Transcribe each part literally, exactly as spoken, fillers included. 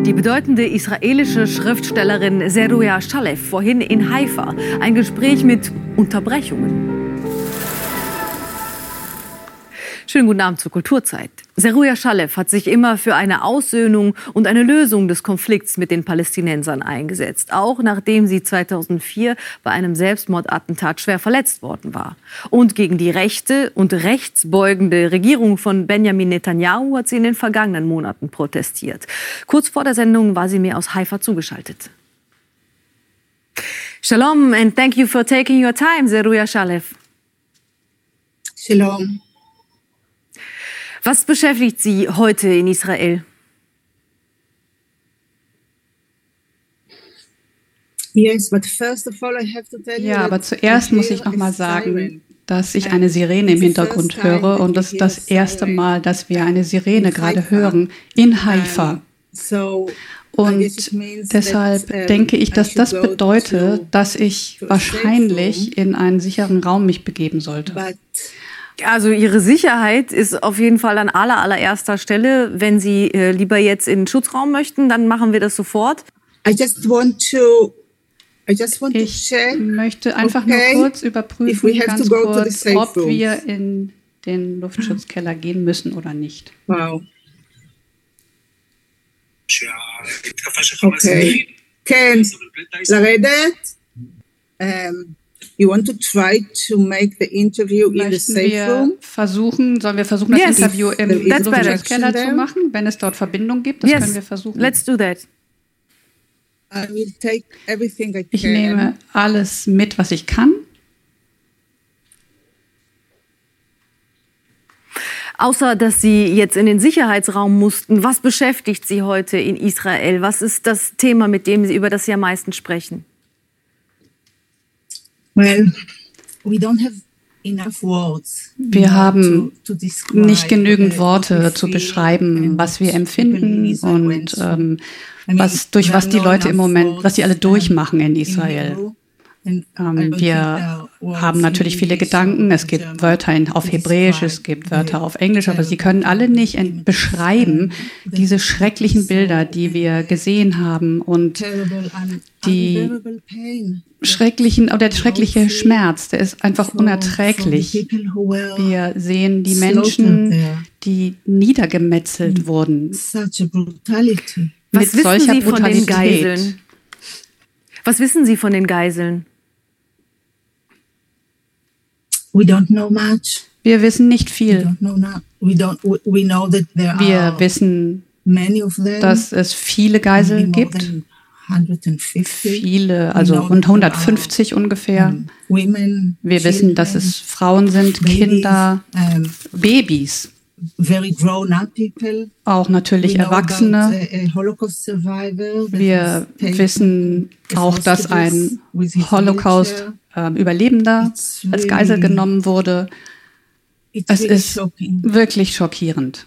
Die bedeutende israelische Schriftstellerin Zeruja Shalev vorhin in Haifa. Ein Gespräch mit Unterbrechungen. Schönen guten Abend zur Kulturzeit. Zeruja Shalev hat sich immer für eine Aussöhnung und eine Lösung des Konflikts mit den Palästinensern eingesetzt, auch nachdem sie zweitausendvier bei einem Selbstmordattentat schwer verletzt worden war. Und gegen die rechte und rechtsbeugende Regierung von Benjamin Netanyahu hat sie in den vergangenen Monaten protestiert. Kurz vor der Sendung war sie mir aus Haifa zugeschaltet. Shalom and thank you for taking your time, Zeruja Shalev. Shalom. Was beschäftigt Sie heute in Israel? Ja, aber zuerst muss ich noch mal sagen, dass ich eine Sirene im Hintergrund höre. Und das ist das erste Mal, dass wir eine Sirene gerade hören in Haifa. Und deshalb denke ich, dass das bedeutet, dass ich wahrscheinlich in einen sicheren Raum mich begeben sollte. Also Ihre Sicherheit ist auf jeden Fall an aller, allererster Stelle. Wenn Sie äh, lieber jetzt in den Schutzraum möchten, dann machen wir das sofort. I just want to, I just want ich to check, möchte einfach okay, nur kurz überprüfen, ganz kurz, ob wir in den Luftschutzkeller gehen müssen oder nicht. Wow. Okay. Ken, לרדת? Um, You want to try to make the interview in the safe room? Versuchen, sollen wir versuchen, das yes. Interview im Luftschutzkeller zu machen, wenn es dort Verbindung gibt? Das yes. können wir versuchen. Let's do that. I will take everything I can. Ich nehme alles mit, was ich kann. Außer, dass Sie jetzt in den Sicherheitsraum mussten, was beschäftigt Sie heute in Israel? Was ist das Thema, mit dem Sie, über das Sie am meisten sprechen? Well, we don't have enough words. Wir haben nicht genügend Worte zu beschreiben, was wir empfinden und ähm, was, durch was die Leute im Moment, was sie alle durchmachen in Israel. Ähm, wir haben natürlich viele Gedanken. Es gibt Wörter in, auf Hebräisch, es gibt Wörter auf Englisch, aber sie können alle nicht in, beschreiben diese schrecklichen Bilder, die wir gesehen haben und die schrecklichen oder der schreckliche Schmerz, der ist einfach unerträglich. Wir sehen die Menschen, die niedergemetzelt wurden. Was wissen Sie von den Geiseln? Was wissen Sie von den Geiseln? We don't know much. Wir wissen nicht viel. We don't know we don't, we know that there Wir are wissen, many of them, dass es viele Geiseln gibt. Viele, also rund hundertfünfzig ungefähr. Women, Wir wissen, dass es Frauen sind, Kinder, Babys. Very grown up people. Auch natürlich Erwachsene. Wir wissen auch, dass ein Holocaust-Überlebender als Geisel genommen wurde. Es ist wirklich schockierend.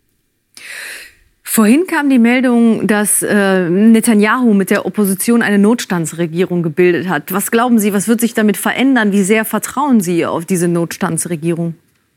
Vorhin kam die Meldung, dass äh, Netanyahu mit der Opposition eine Notstandsregierung gebildet hat. Was glauben Sie, was wird sich damit verändern? Wie sehr vertrauen Sie auf diese Notstandsregierung?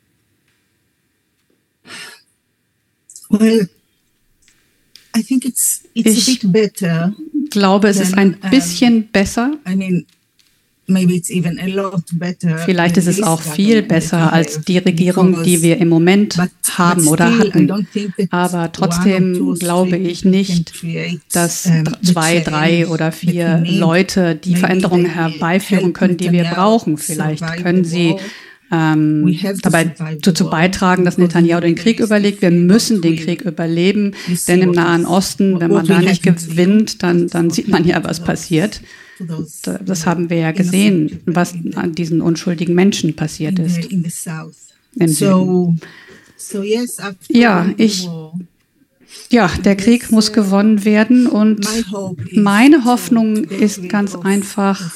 Well, I think it's, it's ich a bit better glaube, es than, ist ein bisschen um, besser. I mean, maybe it's even a lot better. Vielleicht ist es auch viel besser als die Regierung, die wir im Moment but, haben but oder still, hatten. Aber trotzdem glaube ich nicht, dass zwei, drei oder vier Leute die Veränderungen herbeiführen können, die wir brauchen. Vielleicht können sie Ähm, dabei dazu beitragen, dass Netanyahu den Krieg überlebt. Wir müssen den Krieg überleben, denn im Nahen Osten, wenn man da nicht gewinnt, dann, dann sieht man ja, was passiert. Das haben wir ja gesehen, was an diesen unschuldigen Menschen passiert ist. Im Süden. Ja, ich, ja, der Krieg muss gewonnen werden und meine Hoffnung ist ganz einfach,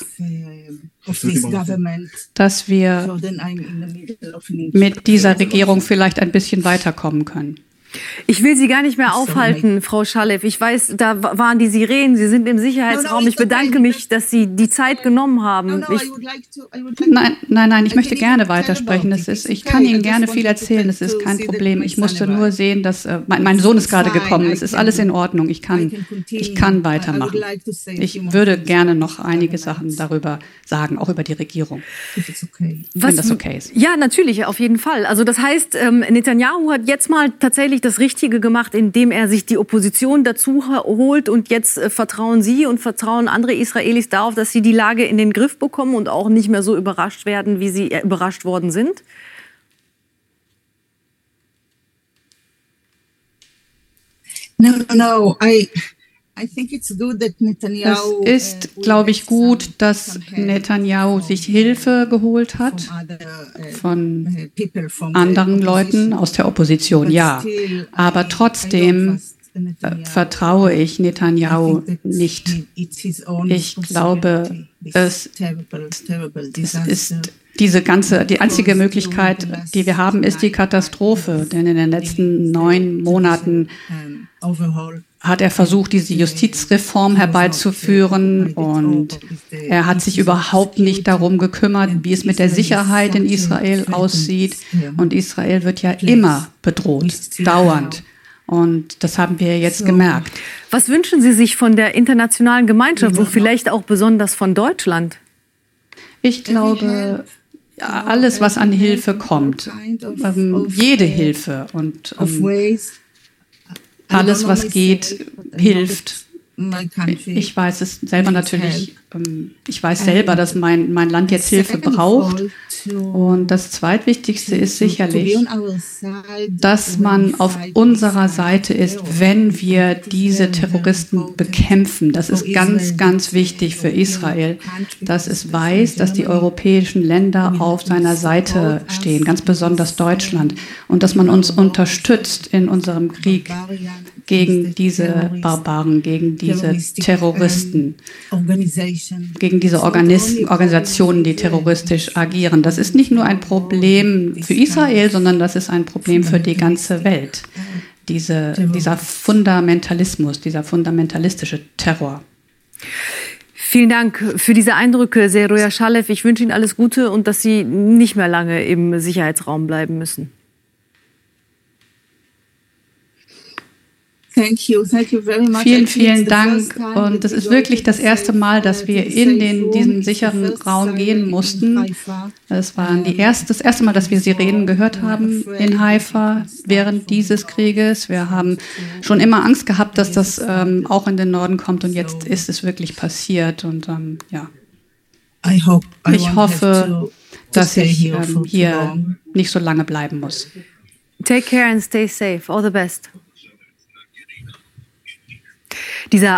dass wir mit dieser Regierung vielleicht ein bisschen weiterkommen können. Ich will Sie gar nicht mehr aufhalten, Frau Shalev. Ich weiß, da waren die Sirenen, Sie sind im Sicherheitsraum. Ich bedanke mich, dass Sie die Zeit genommen haben. Ich nein, nein, nein, ich möchte gerne weitersprechen. Das ist, ich kann Ihnen gerne viel erzählen, das ist kein Problem. Ich musste nur sehen, dass äh, mein, mein Sohn ist gerade gekommen. Es ist alles in Ordnung. Ich kann, ich kann weitermachen. Ich würde gerne noch einige Sachen darüber sagen, auch über die Regierung, Was, wenn das okay ist. Ja, natürlich, auf jeden Fall. Also das heißt, ähm, Netanyahu hat jetzt mal tatsächlich das Richtige gemacht, indem er sich die Opposition dazu holt und jetzt äh, vertrauen Sie und vertrauen andere Israelis darauf, dass sie die Lage in den Griff bekommen und auch nicht mehr so überrascht werden, wie sie äh, überrascht worden sind? No, no, I... Es ist, glaube ich, gut, dass Netanyahu sich Hilfe geholt hat von anderen Leuten aus der Opposition, ja. Aber trotzdem äh, vertraue ich Netanyahu nicht. Ich glaube, es, es ist diese ganze, die einzige Möglichkeit, die wir haben, ist die Katastrophe. Denn in den letzten neun Monaten hat er versucht, diese Justizreform herbeizuführen und er hat sich überhaupt nicht darum gekümmert, wie es mit der Sicherheit in Israel aussieht. Und Israel wird ja immer bedroht, dauernd. Und das haben wir jetzt gemerkt. Was wünschen Sie sich von der internationalen Gemeinschaft und vielleicht auch besonders von Deutschland? Ich glaube, ja, alles, was an Hilfe kommt, ähm, jede Hilfe und ähm, alles, was geht, hilft. Ich weiß es selber natürlich, ich weiß selber, dass mein, mein Land jetzt Hilfe braucht. Und das Zweitwichtigste ist sicherlich, dass man auf unserer Seite ist, wenn wir diese Terroristen bekämpfen. Das ist ganz, ganz wichtig für Israel, dass es weiß, dass die europäischen Länder auf seiner Seite stehen, ganz besonders Deutschland. Und dass man uns unterstützt in unserem Krieg gegen diese Barbaren, gegen diese Terroristen, gegen diese Organis- Organisationen, die terroristisch agieren. Das ist nicht nur ein Problem für Israel, sondern das ist ein Problem für die ganze Welt. Diese, dieser Fundamentalismus, dieser fundamentalistische Terror. Vielen Dank für diese Eindrücke, Zeruja Shalev. Ich wünsche Ihnen alles Gute und dass Sie nicht mehr lange im Sicherheitsraum bleiben müssen. Thank you. Thank you very much. Vielen, vielen Dank. Und es ist wirklich das erste Mal, dass wir in den, diesen sicheren Raum gehen mussten. Es war die erste, das erste Mal, dass wir Sirenen gehört haben in Haifa während dieses Krieges. Wir haben schon immer Angst gehabt, dass das ähm, auch in den Norden kommt. Und jetzt ist es wirklich passiert. Und ähm, ja, ich hoffe, dass ich ähm, hier nicht so lange bleiben muss. Take care and stay safe. All the best. Dieser